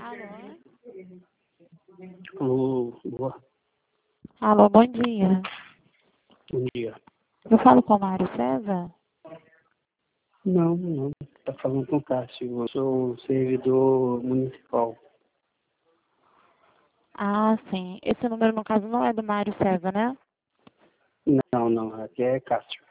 Alô? Alô, Alô, bom dia. bom dia. Eu falo com o Mário César? Não, está falando com o Cássio. Eu sou servidor municipal. Ah, sim. Esse número, no caso, não é do Mário César, né? Não, aqui é Cássio.